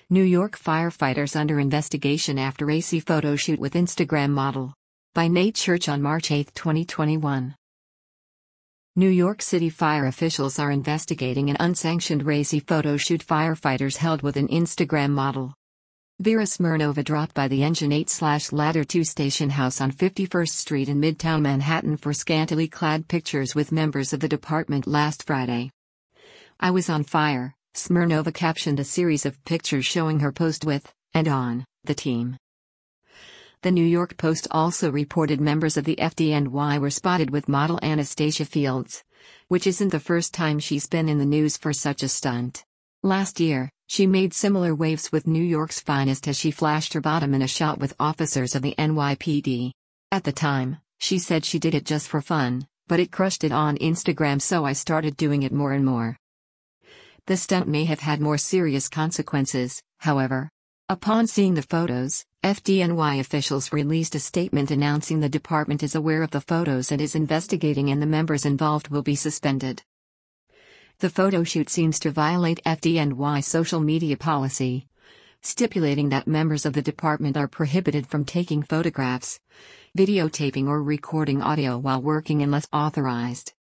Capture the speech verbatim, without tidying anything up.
New York firefighters under investigation after racy photo shoot with Instagram model. By Nate Church on March eighth, twenty twenty-one. New York City fire officials are investigating an unsanctioned racy photo shoot firefighters held with an Instagram model. Vera Smirnova dropped by the Engine eight Ladder two station house on fifty-first Street in Midtown Manhattan for scantily clad pictures with members of the department last Friday. "I was on fire," Smirnova captioned a series of pictures showing her post with, and on, the team. The New York Post also reported members of the F D N Y were spotted with model Anastasia Fields, which isn't the first time she's been in the news for such a stunt. Last year, she made similar waves with New York's finest as she flashed her bottom in a shot with officers of the N Y P D. At the time, she said she did it just for fun, but it crushed it on Instagram, so I started doing it more and more. The stunt may have had more serious consequences, however. Upon seeing the photos, F D N Y officials released a statement announcing the department is aware of the photos and is investigating, and the members involved will be suspended. The photo shoot seems to violate F D N Y social media policy, stipulating that members of the department are prohibited from taking photographs, videotaping, or recording audio while working unless authorized.